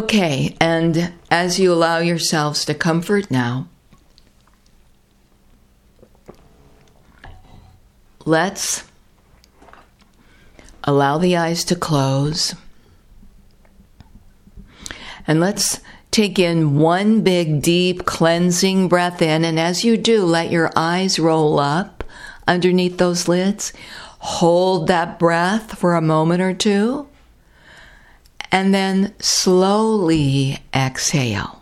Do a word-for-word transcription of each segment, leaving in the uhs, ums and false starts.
Okay, and as you allow yourselves to comfort now, let's allow the eyes to close. And let's take in one big, deep, cleansing breath in. And as you do, let your eyes roll up underneath those lids. Hold that breath for a moment or two. And then slowly exhale.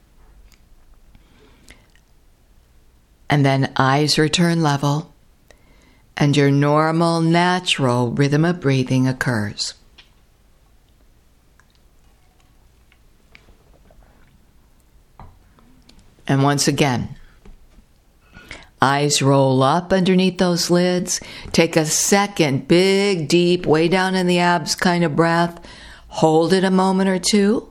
And then eyes return level. And your normal, natural rhythm of breathing occurs. And once again, eyes roll up underneath those lids. Take a second, big, deep, way down in the abs kind of breath. Hold it a moment or two.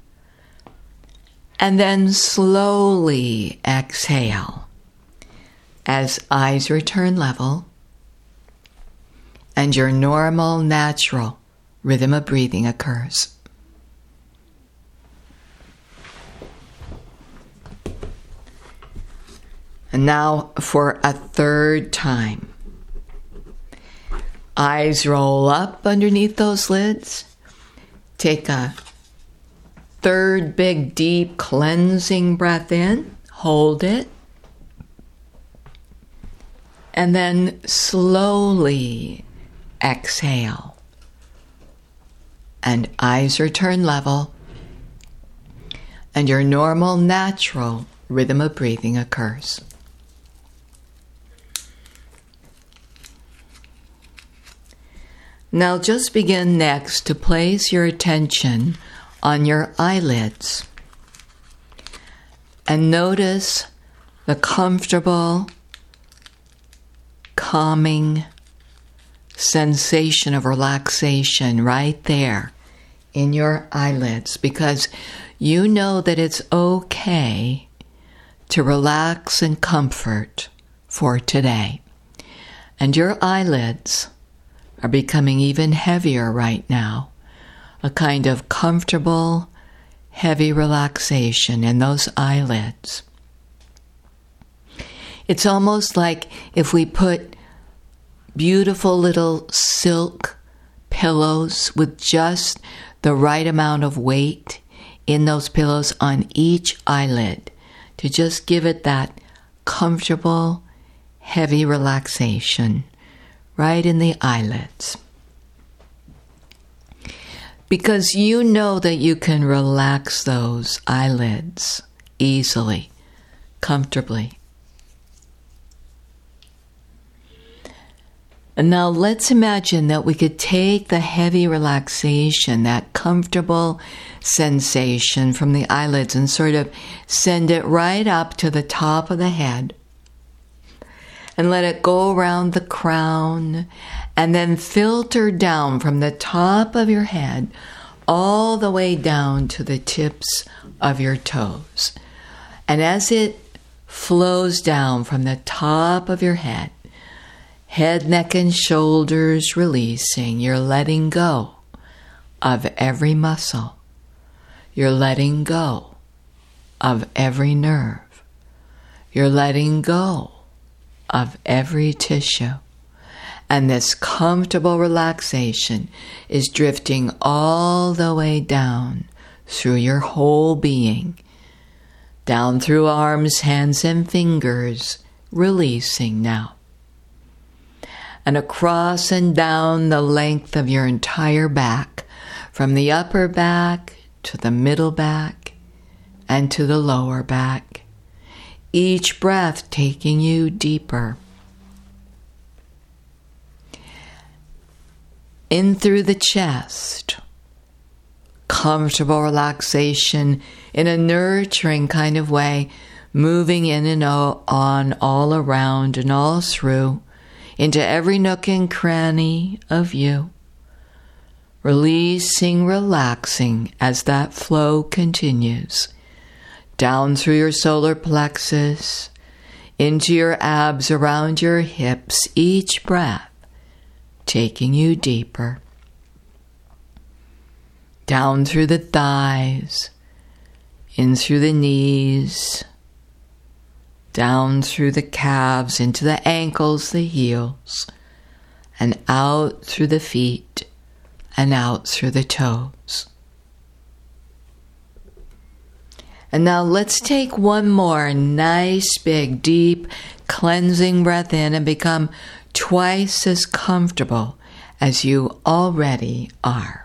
And then slowly exhale as eyes return level and your normal, natural rhythm of breathing occurs. And now for a third time. Eyes roll up underneath those lids. Take a third big, deep, cleansing breath in. Hold it. And then slowly exhale. And eyes return level. And your normal, natural rhythm of breathing occurs. Now just begin next to place your attention on your eyelids and notice the comfortable, calming sensation of relaxation right there in your eyelids, because you know that it's okay to relax and comfort for today. And your eyelids are becoming even heavier right now, a kind of comfortable, heavy relaxation in those eyelids. It's almost like if we put beautiful little silk pillows with just the right amount of weight in those pillows on each eyelid to just give it that comfortable, heavy relaxation right in the eyelids. Because you know that you can relax those eyelids easily, comfortably. And now let's imagine that we could take the heavy relaxation, that comfortable sensation from the eyelids, and sort of send it right up to the top of the head. And let it go around the crown and then filter down from the top of your head all the way down to the tips of your toes. And as it flows down from the top of your head, head, neck, and shoulders releasing, you're letting go of every muscle. You're letting go of every nerve. You're letting go of every tissue. And this comfortable relaxation is drifting all the way down through your whole being, down through arms, hands, and fingers, releasing now. And across and down the length of your entire back, from the upper back to the middle back and to the lower back. Each breath taking you deeper. In through the chest. Comfortable relaxation in a nurturing kind of way, moving in and on all around and all through, into every nook and cranny of you. Releasing, relaxing as that flow continues. Down through your solar plexus, into your abs, around your hips, each breath taking you deeper. down through the thighs, in through the knees, down through the calves, into the ankles, the heels, and out through the feet, and out through the toes. And now let's take one more nice, big, deep, cleansing breath in and become twice as comfortable as you already are.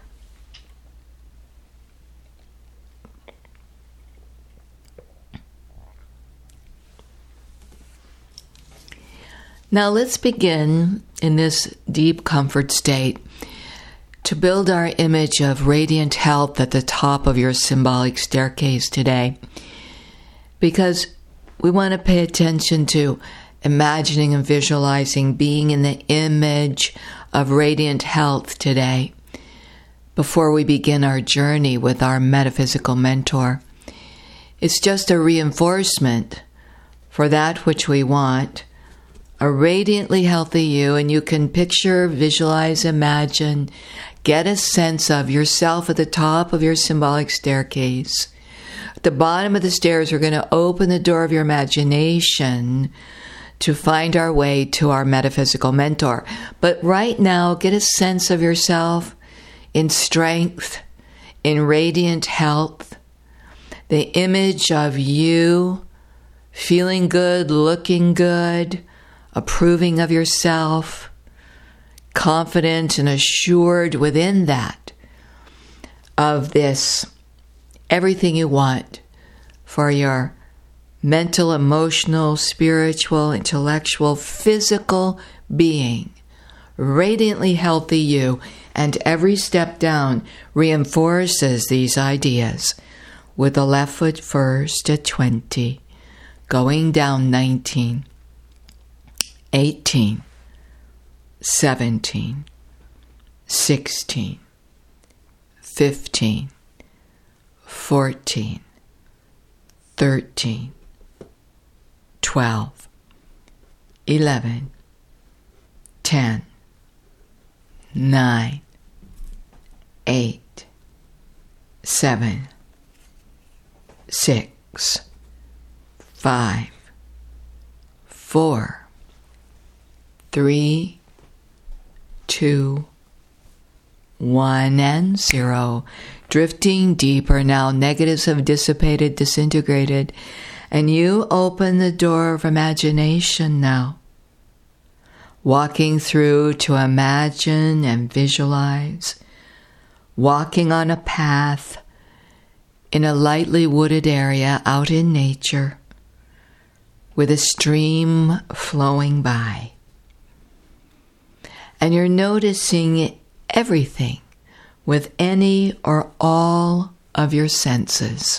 Now let's begin in this deep comfort state to build our image of radiant health at the top of your symbolic staircase today, because we want to pay attention to imagining and visualizing being in the image of radiant health today before we begin our journey with our metaphysical mentor. It's just a reinforcement for that which we want, a radiantly healthy you, and you can picture, visualize, imagine, get a sense of yourself at the top of your symbolic staircase. At the bottom of the stairs, we're going to open the door of your imagination to find our way to our metaphysical mentor. But right now, get a sense of yourself in strength, in radiant health, the image of you feeling good, looking good, approving of yourself, confident and assured within that of this, everything you want for your mental, emotional, spiritual, intellectual, physical being, radiantly healthy you, and every step down reinforces these ideas with the left foot first at twenty, going down nineteen, eighteen, seventeen, sixteen, fifteen, fourteen, thirteen, twelve, eleven, ten, nine, eight, seven, six, five, four, three, two, one, and zero. Drifting deeper now. Negatives have dissipated, disintegrated, and you open the door of imagination now. Walking through to imagine and visualize. Walking on a path in a lightly wooded area out in nature with a stream flowing by. And you're noticing everything with any or all of your senses.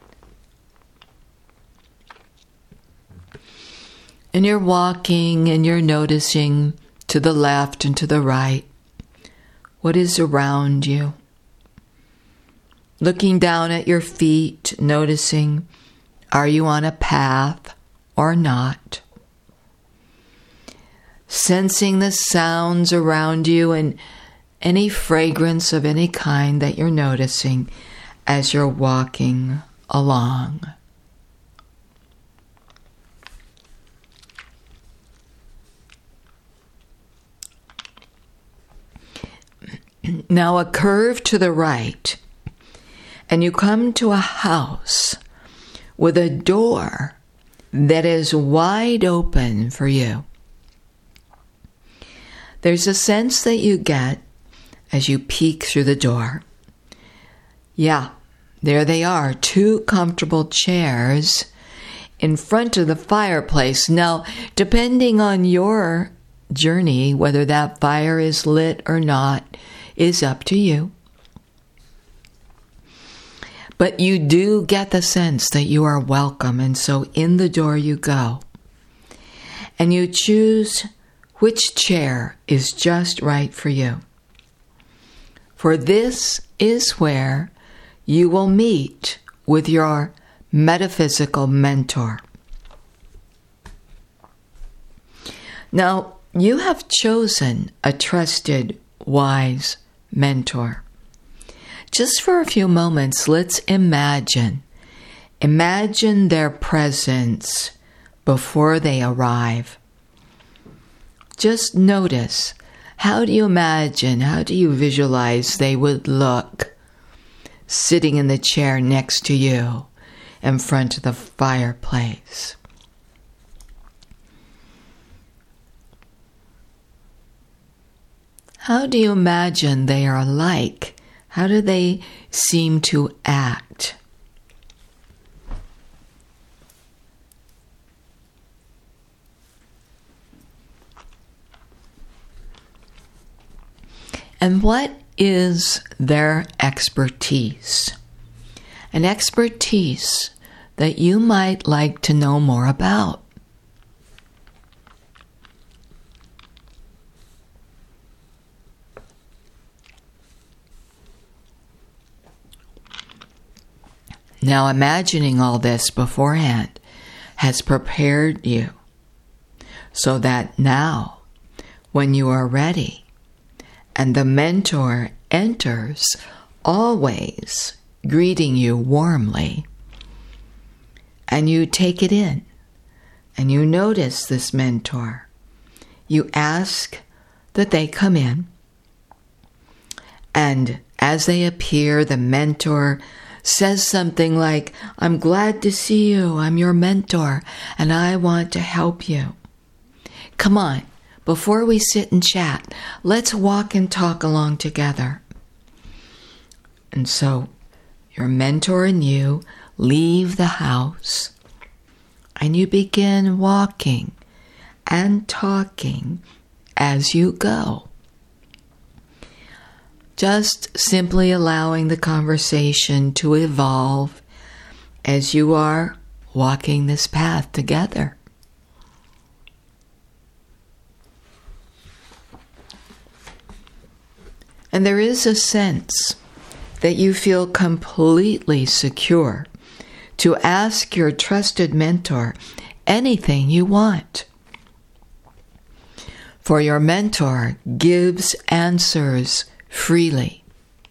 And you're walking and you're noticing to the left and to the right what is around you. Looking down at your feet, noticing, are you on a path or not? Sensing the sounds around you and any fragrance of any kind that you're noticing as you're walking along. Now a curve to the right, and you come to a house with a door that is wide open for you. There's a sense that you get as you peek through the door. Yeah, there they are, two comfortable chairs in front of the fireplace. Now, depending on your journey, whether that fire is lit or not, is up to you. But you do get the sense that you are welcome, and so in the door you go. And you choose which chair is just right for you. For this is where you will meet with your metaphysical mentor. Now, you have chosen a trusted, wise mentor. just for a few moments, let's imagine. Imagine their presence before they arrive. Just notice, how do you imagine, how do you visualize they would look sitting in the chair next to you in front of the fireplace? How do you imagine they are like? How do they seem to act? And what is their expertise? An expertise that you might like to know more about. Now, imagining all this beforehand has prepared you so that now, when you are ready, and the mentor enters, always greeting you warmly, and you take it in, and you notice this mentor. You ask that they come in, and as they appear, the mentor says something like, "I'm glad to see you. I'm your mentor, and I want to help you. Come on. Before we sit and chat, let's walk and talk along together." And so your mentor and you leave the house and you begin walking and talking as you go. Just simply allowing the conversation to evolve as you are walking this path together. And there is a sense that you feel completely secure to ask your trusted mentor anything you want. For your mentor gives answers freely.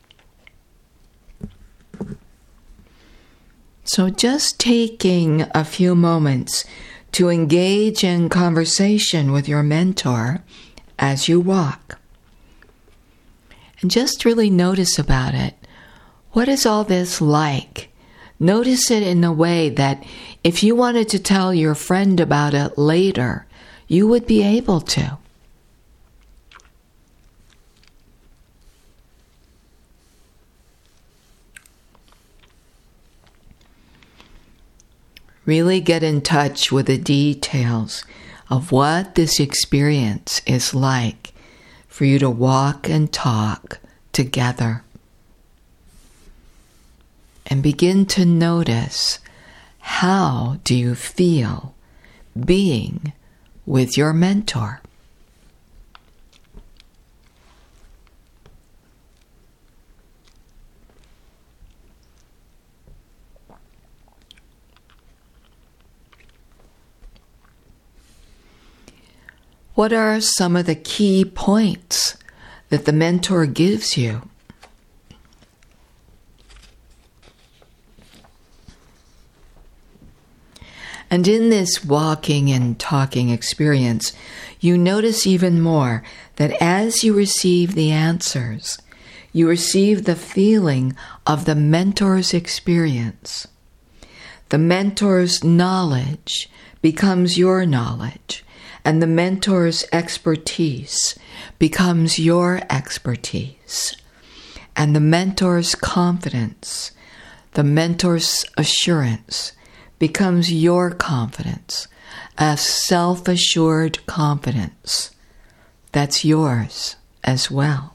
So just taking a few moments to engage in conversation with your mentor as you walk. And just really notice about it. What is all this like? Notice it in a way that if you wanted to tell your friend about it later, you would be able to. Really get in touch with the details of what this experience is like for you to walk and talk together. And begin to notice, how do you feel being with your mentor? What are some of the key points that the mentor gives you? And in this walking and talking experience, you notice even more that as you receive the answers, you receive the feeling of the mentor's experience. The mentor's knowledge becomes your knowledge, and the mentor's expertise becomes your expertise. And the mentor's confidence, the mentor's assurance, becomes your confidence, a self-assured confidence that's yours as well.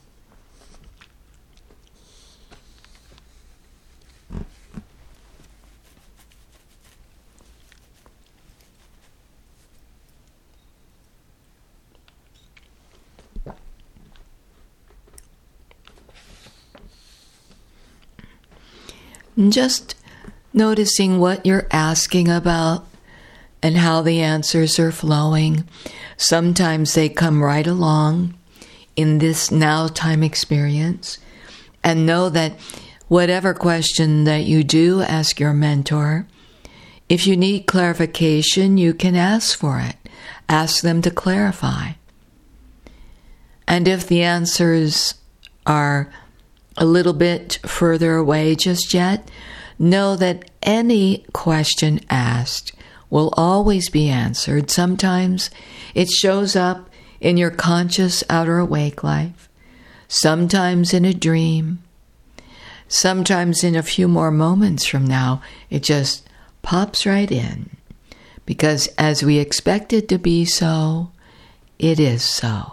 And just noticing what you're asking about and how the answers are flowing. Sometimes they come right along in this now time experience. And know that whatever question that you do ask your mentor, if you need clarification, you can ask for it. Ask them to clarify. And if the answers are a little bit further away just yet, know that any question asked will always be answered. Sometimes it shows up in your conscious outer awake life, sometimes in a dream, sometimes in a few more moments from now, it just pops right in. Because as we expect it to be so, it is so.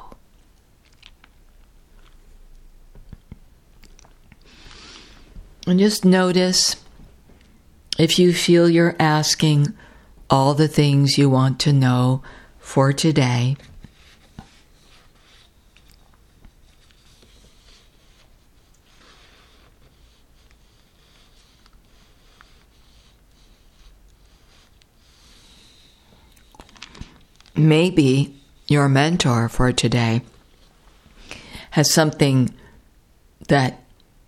And just notice if you feel you're asking all the things you want to know for today. Maybe your mentor for today has something that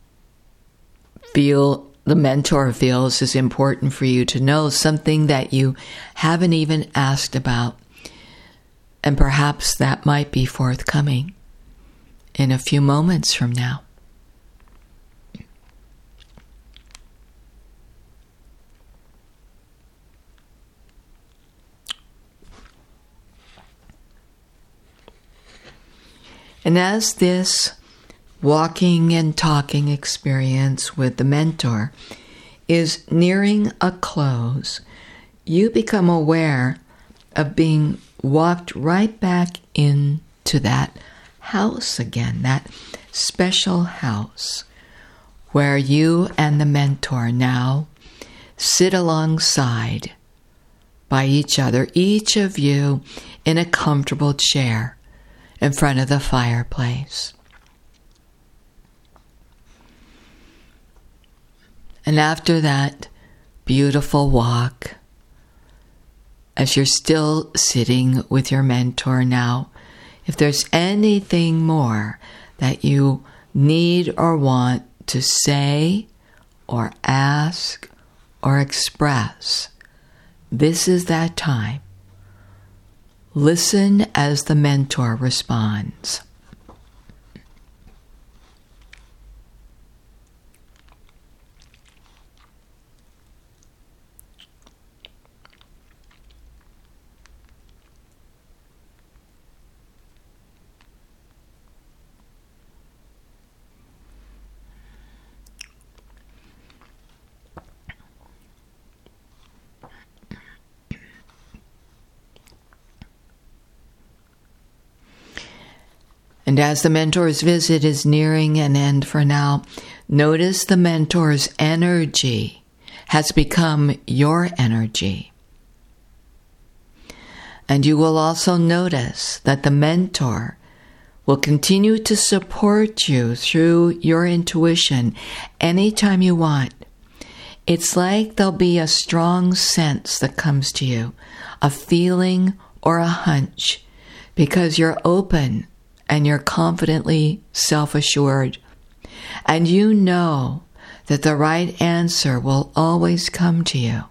feel the mentor feels is important for you to know, something that you haven't even asked about. And perhaps that might be forthcoming in a few moments from now. And as this walking and talking experience with the mentor is nearing a close, you become aware of being walked right back into that house again, that special house where you and the mentor now sit alongside by each other, each of you in a comfortable chair in front of the fireplace. And after that beautiful walk, as you're still sitting with your mentor now, if there's anything more that you need or want to say or ask or express, this is that time. Listen as the mentor responds. And as the mentor's visit is nearing an end for now, notice the mentor's energy has become your energy. And you will also notice that the mentor will continue to support you through your intuition anytime you want. It's like there'll be a strong sense that comes to you, a feeling or a hunch, because you're open and you're confidently self-assured. And you know that the right answer will always come to you.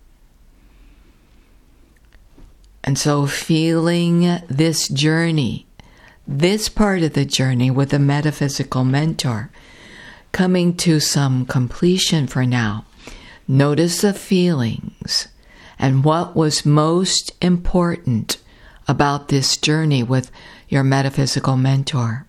And so feeling this journey, this part of the journey with the metaphysical mentor, coming to some completion for now, notice the feelings and what was most important about this journey with your metaphysical mentor.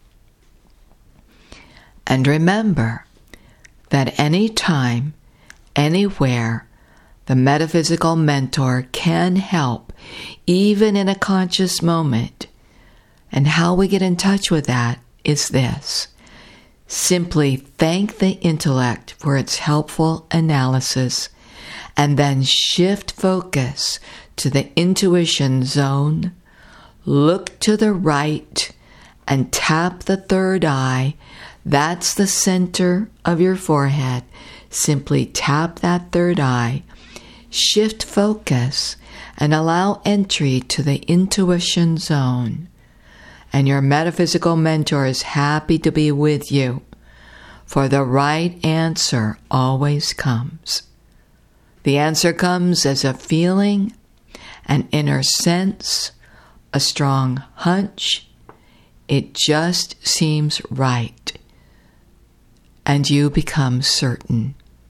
And remember that anytime, anywhere, the metaphysical mentor can help, even in a conscious moment. And how we get in touch with that is this. Simply thank the intellect for its helpful analysis, and then shift focus to the intuition zone. Look to the right and tap the third eye. That's the center of your forehead. Simply tap that third eye. Shift focus and allow entry to the intuition zone. And your metaphysical mentor is happy to be with you for the right answer always comes. The answer comes as a feeling, an inner sense, a strong hunch. It just seems right, and you become certain.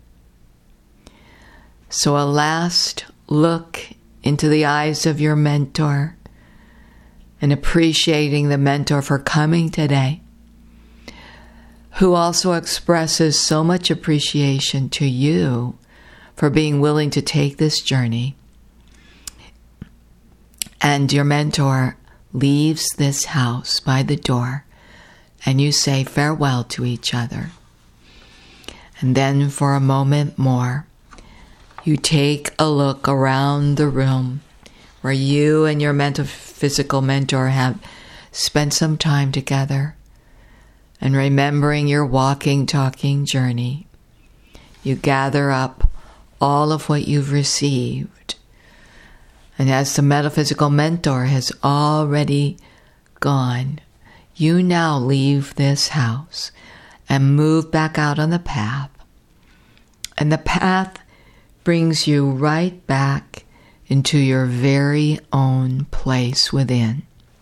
So a last look into the eyes of your mentor, and appreciating the mentor for coming today, who also expresses so much appreciation to you for being willing to take this journey. And your mentor leaves this house by the door, and you say farewell to each other. And then for a moment more, you take a look around the room where you and your metaphysical mentor have spent some time together, and remembering your walking, talking journey, you gather up all of what you've received. And as the metaphysical mentor has already gone, you now leave this house and move back out on the path. And the path brings you right back into your very own place within.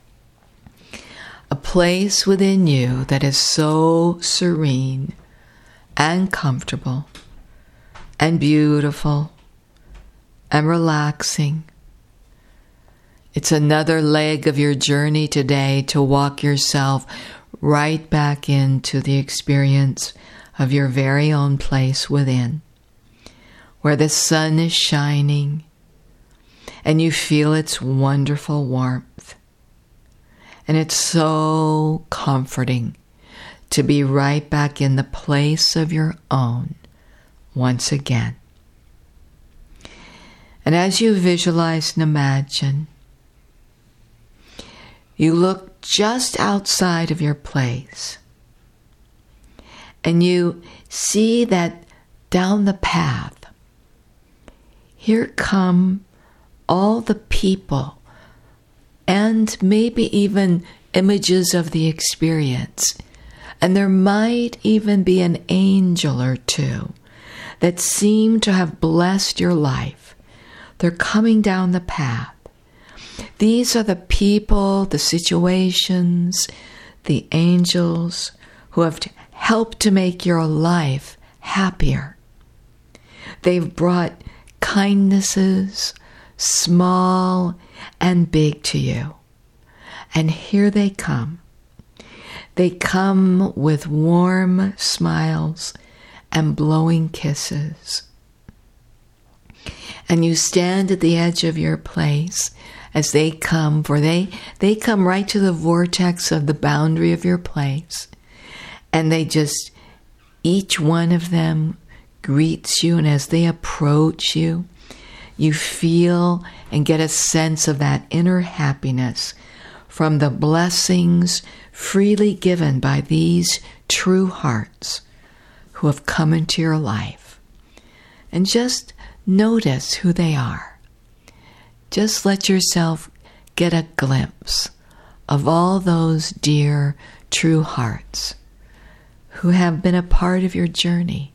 A place within you that is so serene and comfortable and beautiful and relaxing. It's another leg of your journey today to walk yourself right back into the experience of your very own place within, where the sun is shining and you feel its wonderful warmth. And it's so comforting to be right back in the place of your own once again. And as you visualize and imagine, you look just outside of your place and you see that down the path, here come all the people and maybe even images of the experience. And there might even be an angel or two that seem to have blessed your life. They're coming down the path. These are the people, the situations, the angels who have helped to make your life happier. They've brought kindnesses, small and big, to you. And here they come. They come with warm smiles and blowing kisses. And you stand at the edge of your place as they come, for they, they come right to the vortex of the boundary of your place. And they just, each one of them greets you, and as they approach you, you feel and get a sense of that inner happiness from the blessings freely given by these true hearts who have come into your life. And just notice who they are. Just let yourself get a glimpse of all those dear, true hearts who have been a part of your journey.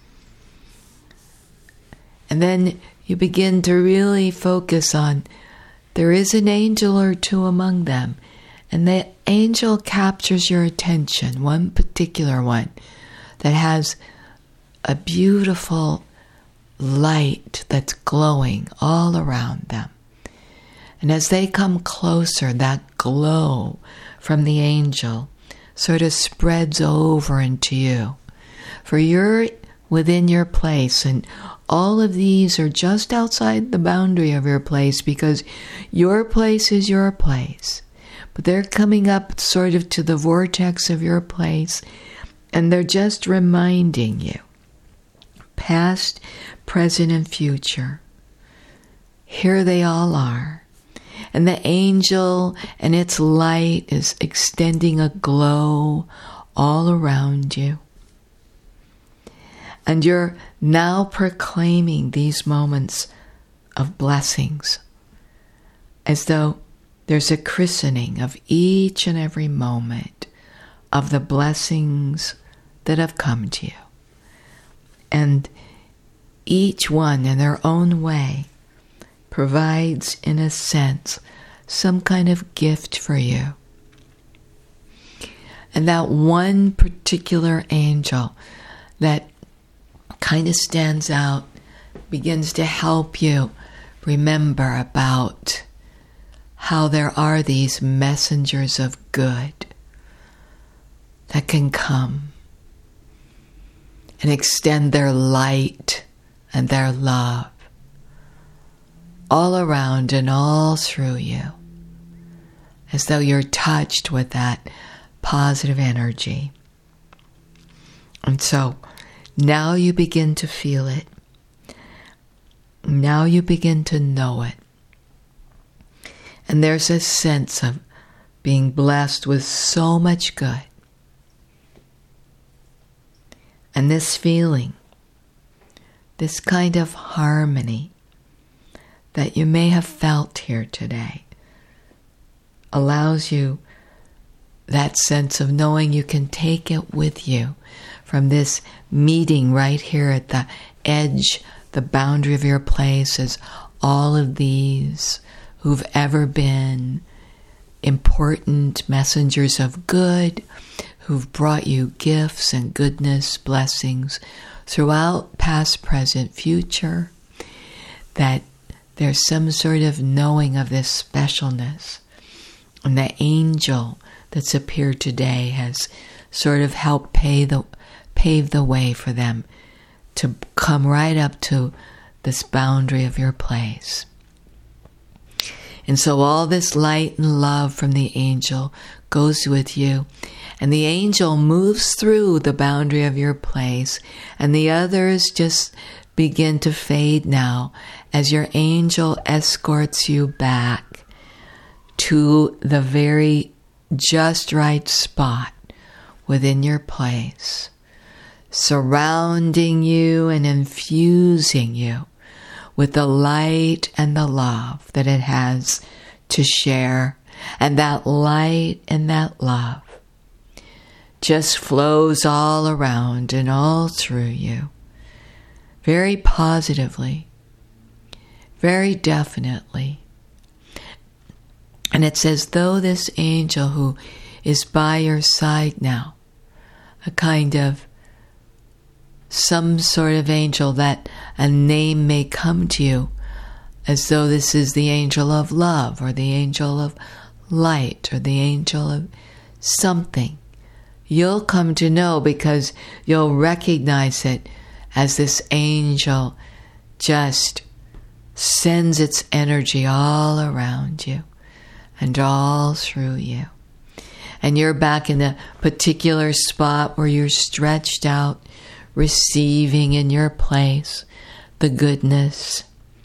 And then you begin to really focus on, there is an angel or two among them, and the angel captures your attention, one particular one that has a beautiful light that's glowing all around them. And as they come closer, that glow from the angel sort of spreads over into you. For you're within your place, and all of these are just outside the boundary of your place, because your place is your place. But they're coming up sort of to the vortex of your place, and they're just reminding you, past, present, and future. Here they all are. And the angel and its light is extending a glow all around you. And you're now proclaiming these moments of blessings as though there's a christening of each and every moment of the blessings that have come to you. And each one in their own way provides, in a sense, some kind of gift for you. And that one particular angel that kind of stands out begins to help you remember about how there are these messengers of good that can come and extend their light and their love all around and all through you, as though you're touched with that positive energy. And so now you begin to feel it. Now you begin to know it. And there's a sense of being blessed with so much good. And this feeling, this kind of harmony that you may have felt here today, allows you that sense of knowing you can take it with you from this meeting right here at the edge, the boundary of your place, as all of these who've ever been important messengers of good, who've brought you gifts and goodness, blessings throughout past, present, future, that there's some sort of knowing of this specialness. And the angel that's appeared today has sort of helped pave the, pave the way for them to come right up to this boundary of your place. And so all this light and love from the angel goes with you. And the angel moves through the boundary of your place. And the others just begin to fade now as your angel escorts you back to the very just right spot within your place, surrounding you and infusing you with the light and the love that it has to share. And that light and that love just flows all around and all through you, very positively, very definitely. And it's as though this angel who is by your side now, a kind of some sort of angel that a name may come to you, as though this is the angel of love or the angel of light or the angel of something. You'll come to know because you'll recognize it as this angel just sends its energy all around you and all through you. And you're back in the particular spot where you're stretched out, receiving in your place the goodness.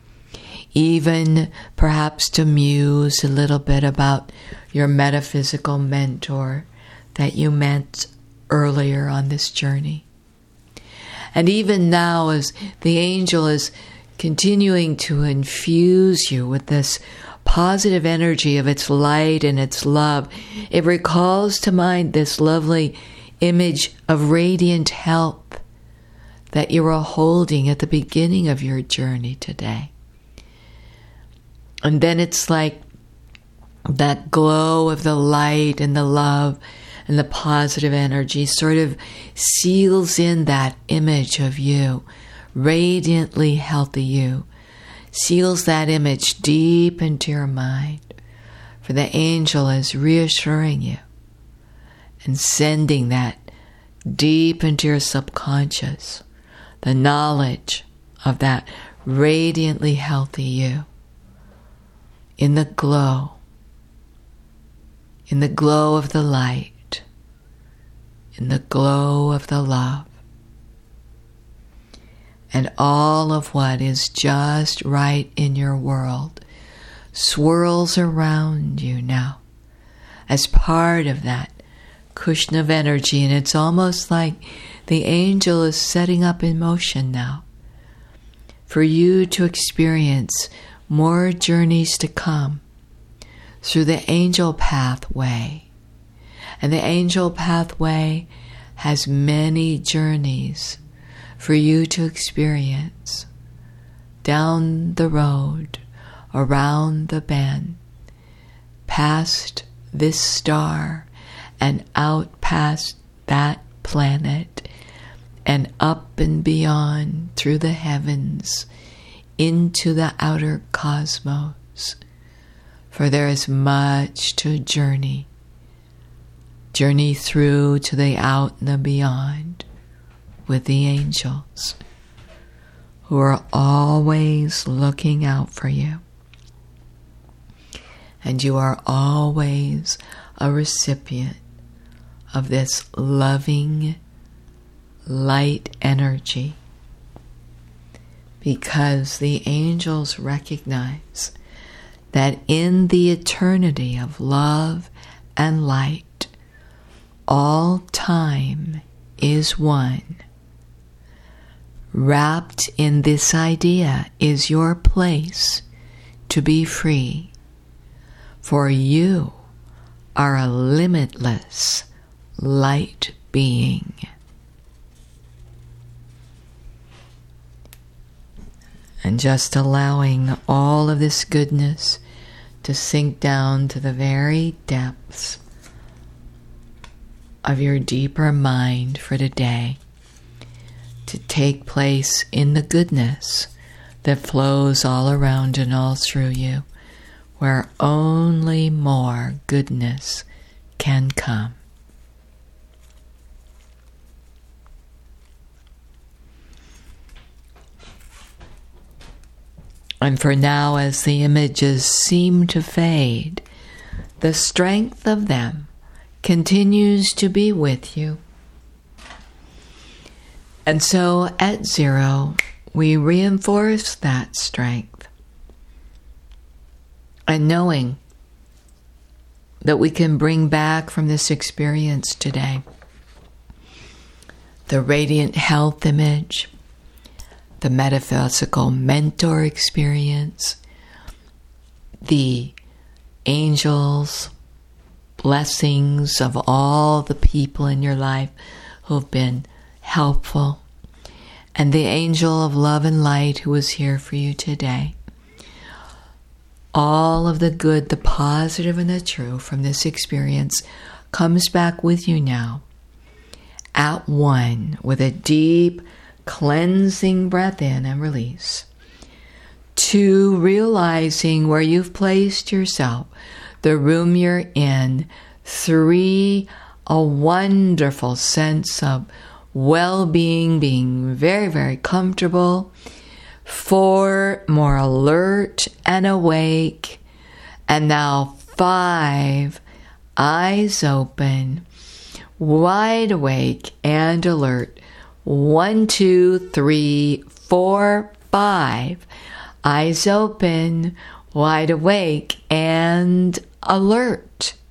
Even perhaps to muse a little bit about your metaphysical mentor that you met earlier on this journey. And even now, as the angel is continuing to infuse you with this positive energy of its light and its love, it recalls to mind this lovely image of radiant help that you were holding at the beginning of your journey today. And then it's like that glow of the light and the love and the positive energy sort of seals in that image of you, radiantly healthy you, seals that image deep into your mind. For the angel is reassuring you and sending that deep into your subconscious, the knowledge of that radiantly healthy you, in the glow, in the glow of the light, in the glow of the love. And all of what is just right in your world swirls around you now as part of that cushion of energy. And it's almost like the angel is setting up in motion now for you to experience more journeys to come through the angel pathway. And the angel pathway has many journeys for you to experience. Down the road, around the bend, past this star, and out past that planet, and up and beyond through the heavens, into the outer cosmos. For there is much to journey. Journey through to the out and the beyond with the angels, who are always looking out for you. And you are always a recipient of this loving light energy, because the angels recognize that in the eternity of love and light, all time is one. Wrapped in this idea is your place to be free, for you are a limitless light being. And just allowing all of this goodness to sink down to the very depths of your deeper mind for today, to take place in the goodness that flows all around and all through you, where only more goodness can come. And for now, as the images seem to fade, the strength of them continues to be with you. And so at zero, we reinforce that strength. And knowing that we can bring back from this experience today the radiant health image, the metaphysical mentor experience, the angels, blessings of all the people in your life who've been helpful, and the angel of love and light who is here for you today. All of the good, the positive, and the true from this experience comes back with you now, at one, with a deep cleansing breath in and release. Two, realizing where you've placed yourself, the room you're in. Three, a wonderful sense of well-being, being very, very comfortable. Four, more alert and awake. And now five, eyes open, wide awake and alert. One, two, three, four, five. Eyes open, wide awake, and alert.